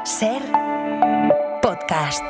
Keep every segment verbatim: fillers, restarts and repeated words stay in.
Ser podcast.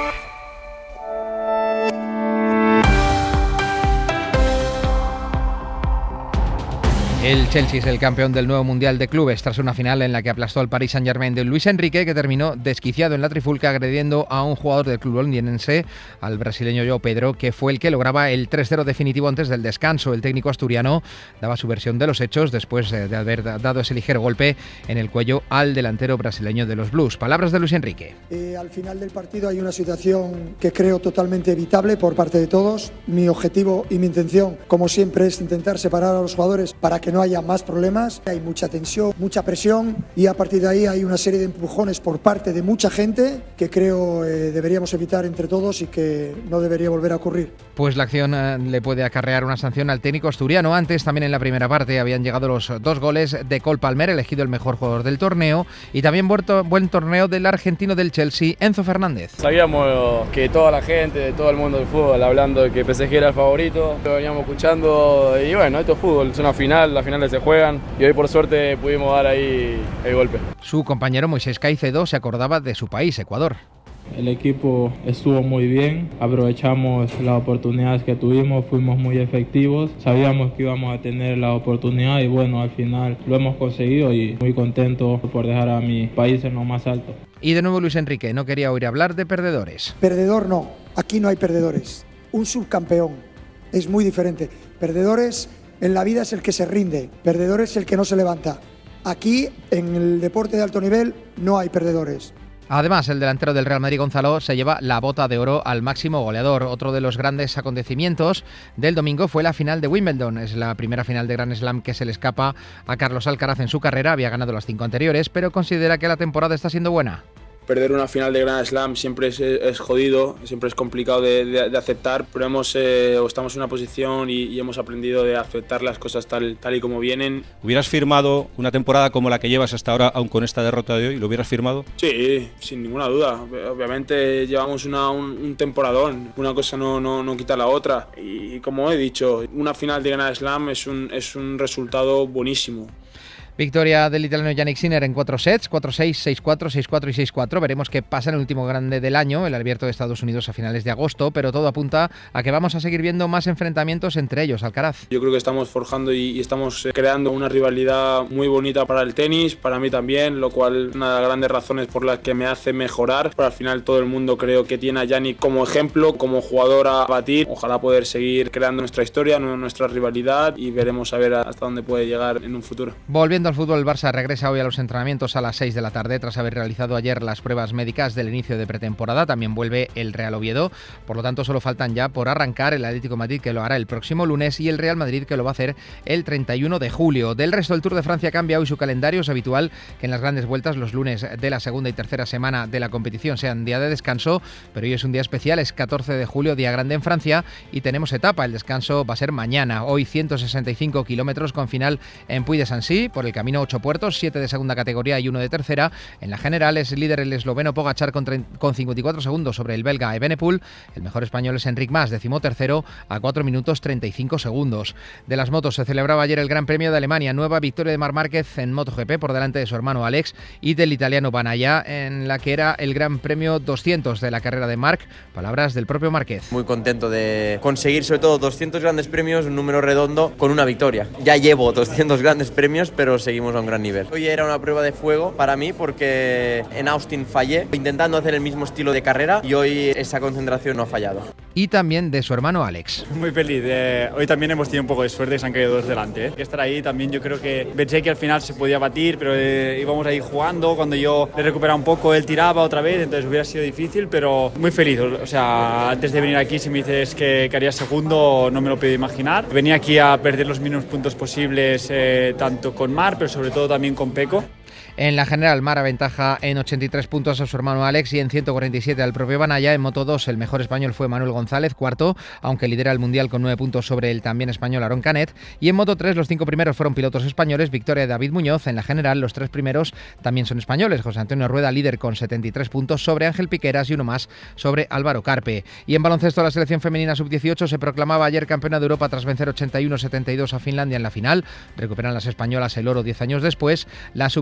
El Chelsea es el campeón del nuevo Mundial de Clubes tras una final en la que aplastó al Paris Saint-Germain de Luis Enrique, que terminó desquiciado en la trifulca agrediendo a un jugador del club londinense, al brasileño João Pedro, que fue el que lograba el tres cero definitivo antes del descanso. El técnico asturiano daba su versión de los hechos después de haber dado ese ligero golpe en el cuello al delantero brasileño de los Blues. Palabras de Luis Enrique. Eh, al final del partido hay una situación que creo totalmente evitable por parte de todos. Mi objetivo y mi intención, como siempre, es intentar separar a los jugadores para que no haya más problemas. Hay mucha tensión, mucha presión y a partir de ahí hay una serie de empujones por parte de mucha gente que creo eh, deberíamos evitar entre todos y que no debería volver a ocurrir. Pues la acción eh, le puede acarrear una sanción al técnico asturiano. Antes, también en la primera parte, habían llegado los dos goles de Cole Palmer, elegido el mejor jugador del torneo, y también vuelto, buen torneo del argentino del Chelsea, Enzo Fernández. Sabíamos que toda la gente, todo el mundo del fútbol, hablando de que P S G era el favorito, lo veníamos escuchando y bueno, esto es fútbol, es una final, las finales se juegan y hoy por suerte pudimos dar ahí el golpe. Su compañero Moisés Caicedo se acordaba de su país, Ecuador. El equipo estuvo muy bien, aprovechamos las oportunidades que tuvimos, fuimos muy efectivos, sabíamos que íbamos a tener la oportunidad y bueno, al final lo hemos conseguido y muy contento por dejar a mi país en lo más alto. Y de nuevo Luis Enrique no quería oír hablar de perdedores. Perdedor no, aquí no hay perdedores, un subcampeón, es muy diferente. Perdedores en la vida es el que se rinde, perdedores es el que no se levanta. Aquí, en el deporte de alto nivel, no hay perdedores. Además, el delantero del Real Madrid, Gonzalo, se lleva la bota de oro al máximo goleador. Otro de los grandes acontecimientos del domingo fue la final de Wimbledon. Es la primera final de Grand Slam que se le escapa a Carlos Alcaraz en su carrera. Había ganado las cinco anteriores, pero considera que la temporada está siendo buena. Perder una final de Grand Slam siempre es, es jodido, siempre es complicado de, de, de aceptar, pero hemos, eh, estamos en una posición y, y hemos aprendido de aceptar las cosas tal, tal y como vienen. ¿Hubieras firmado una temporada como la que llevas hasta ahora, aun con esta derrota de hoy? ¿Lo hubieras firmado? Sí, sin ninguna duda. Obviamente llevamos una, un, un temporadón, una cosa no, no, no quita la otra. Y como he dicho, una final de Grand Slam es un, es un resultado buenísimo. Victoria del italiano Jannik Sinner en cuatro sets, cuatro seis, seis cuatro, seis cuatro y seis cuatro. Veremos qué pasa en el último grande del año, el Abierto de Estados Unidos a finales de agosto, pero todo apunta a que vamos a seguir viendo más enfrentamientos entre ellos, Alcaraz. Yo creo que estamos forjando y, y estamos creando una rivalidad muy bonita para el tenis, para mí también, lo cual es una de las grandes razones por las que me hace mejorar. Pero al final todo el mundo creo que tiene a Jannik como ejemplo, como jugador a batir. Ojalá poder seguir creando nuestra historia, nuestra rivalidad y veremos a ver hasta dónde puede llegar en un futuro. Volviendo al fútbol, el Barça regresa hoy a los entrenamientos a las seis de la tarde tras haber realizado ayer las pruebas médicas del inicio de pretemporada. También vuelve el Real Oviedo, por lo tanto solo faltan ya por arrancar el Atlético de Madrid, que lo hará el próximo lunes, y el Real Madrid, que lo va a hacer el treinta y uno de julio. Del resto, el Tour de Francia cambia hoy su calendario. Es habitual que en las grandes vueltas los lunes de la segunda y tercera semana de la competición sean día de descanso, pero hoy es un día especial, es catorce de julio, día grande en Francia, y tenemos etapa. El descanso va a ser mañana. Hoy ciento sesenta y cinco kilómetros con final en Puy-de-Sancy, por el camino ocho puertos, siete de segunda categoría y uno de tercera. En la general es líder el esloveno Pogačar con, con cincuenta y cuatro segundos sobre el belga Evenepoel. El mejor español es Enric Mas, decimotercero, a cuatro minutos treinta y cinco segundos. De las motos se celebraba ayer el Gran Premio de Alemania. Nueva victoria de Marc Márquez en MotoGP por delante de su hermano Alex y del italiano Banaya, en la que era el Gran Premio doscientos de la carrera de Marc. Palabras del propio Márquez. Muy contento de conseguir sobre todo doscientos grandes premios, un número redondo con una victoria. Ya llevo doscientos grandes premios, pero seguimos a un gran nivel. Hoy era una prueba de fuego para mí porque en Austin fallé intentando hacer el mismo estilo de carrera y hoy esa concentración no ha fallado. Y también de su hermano Alex. Muy feliz. Eh, hoy también hemos tenido un poco de suerte y se han caído dos delante. Eh. Estar ahí también yo creo que pensé que al final se podía batir, pero eh, íbamos ahí jugando. Cuando yo le recuperaba un poco, él tiraba otra vez, entonces hubiera sido difícil, pero muy feliz. O sea, antes de venir aquí, si me dices que, que haría segundo, no me lo puedo imaginar. Venía aquí a perder los mínimos puntos posibles, eh, tanto con Mar, pero sobre todo también con Peco. En la general, Mar aventaja en ochenta y tres puntos a su hermano Alex y en ciento cuarenta y siete al propio Banaya. En Moto dos, el mejor español fue Manuel González, cuarto, aunque lidera el Mundial con nueve puntos sobre el también español Aron Canet. Y en Moto tres, los cinco primeros fueron pilotos españoles. Victoria de David Muñoz. En la general, los tres primeros también son españoles. José Antonio Rueda, líder con setenta y tres puntos sobre Ángel Piqueras y uno más sobre Álvaro Carpe. Y en baloncesto, la selección femenina sub dieciocho se proclamaba ayer campeona de Europa tras vencer ochenta y uno a setenta y dos a Finlandia en la final. Recuperan las españolas el oro diez años después. La sub diecinueve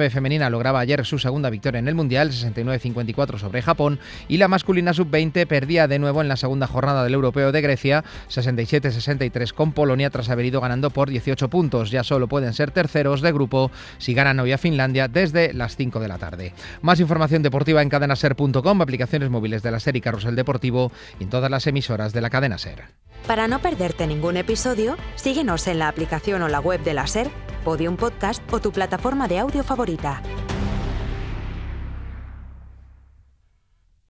nueve femenina lograba ayer su segunda victoria en el Mundial, sesenta y nueve cincuenta y cuatro sobre Japón, y la masculina sub veinte perdía de nuevo en la segunda jornada del Europeo de Grecia, sesenta y siete sesenta y tres con Polonia, tras haber ido ganando por dieciocho puntos. Ya solo pueden ser terceros de grupo si ganan hoy a Finlandia desde las cinco de la tarde. Más información deportiva en cadena ser punto com, aplicaciones móviles de la SER y Carrusel Deportivo y en todas las emisoras de la cadena SER. Para no perderte ningún episodio, síguenos en la aplicación o la web de la SER, Podium Podcast o tu plataforma de audio favorita.